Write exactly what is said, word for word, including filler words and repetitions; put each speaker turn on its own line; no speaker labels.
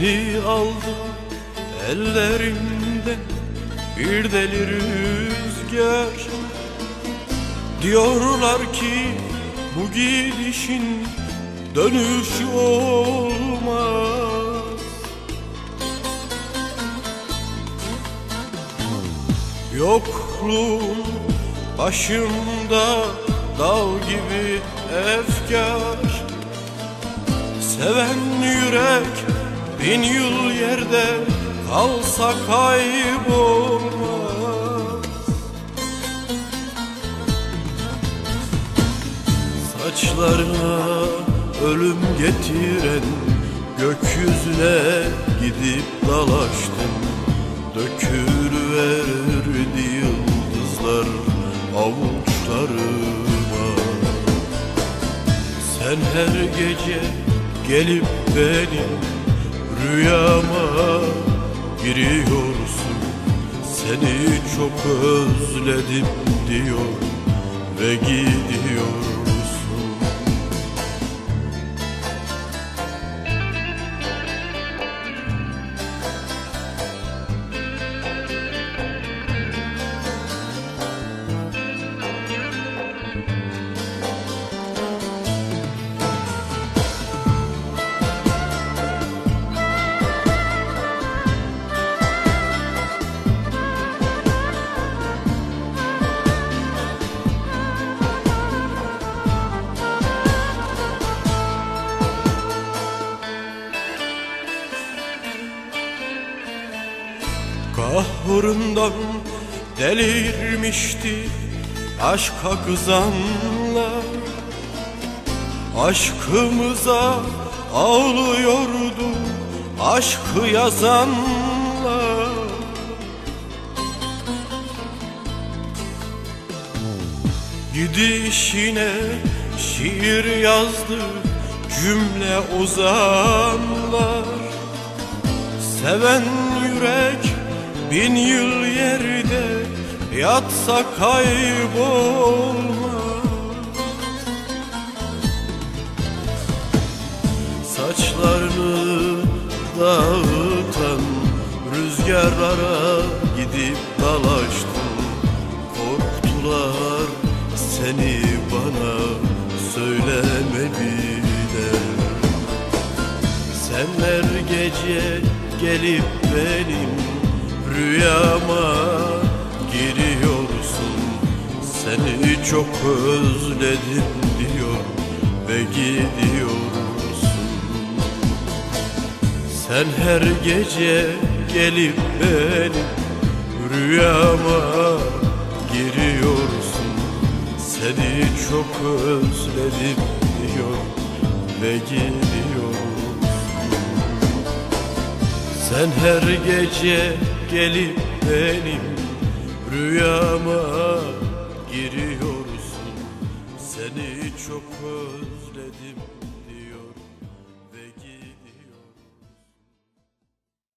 Seni aldım ellerimden bir deli rüzgar. Diyorlar ki bu gidişin dönüşü olmaz. Yokluğun başımda dağ gibi efkar. Seven yürek bin yıl yerde kalsa kaybolmaz. Saçlarına ölüm getiren gökyüzüne gidip dalaştım. Dökülüverdi yıldızlar avuçlarıma. Sen her gece gelip benim rüyama giriyorsun. Seni çok özledim diyor ve gidiyorsun. Kahrından delirmişti aşka kızanlar. Aşkımıza ağlıyordu aşkı yazanlar. Gidişine şiir yazdı cümle ozanlar. Seven yürek bin yıl yerde yatsa kaybolmaz. Saçlarını dağıtan rüzgarlara gidip dalaştım. Korktular seni bana söylemediler. Sen her gece gelip benim rüyama giriyorsun. Seni çok özledim diyor ve gidiyorsun. Sen her gece gelip benim rüyama giriyorsun. Seni çok özledim diyor ve gidiyorsun. Sen her gece gelip benim rüyama giriyorsun. Seni çok özledim